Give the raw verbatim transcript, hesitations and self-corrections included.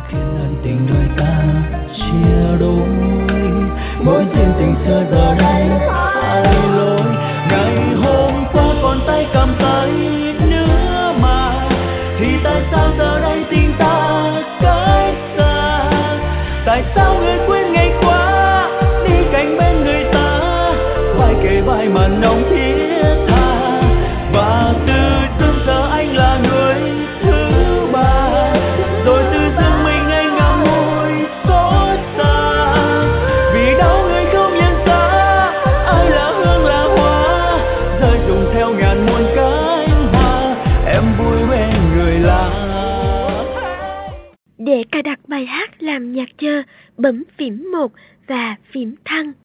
khiến ân tình đôi ta chia đôi. Mỗi duyên tình xưa giờ đây ai lối, ngày hôm qua còn tay cầm tay nữa mà, thì tại sao giờ đây tình ta cách xa? Tại sao người quên ngày qua đi cạnh bên người ta, vai kề vai mà nồng thiết tha, và từ trước giờ anh là người thứ ba, rồi tự dưng mình anh ngậm ngùi xót xa, vì đau người không nhận ra ai là hương là hoa, rơi rụng theo ngàn muôn cánh hoa, em vui bên người lạ. Để cài đặt bài hát làm nhạc chờ, bấm phím một và phím thăng.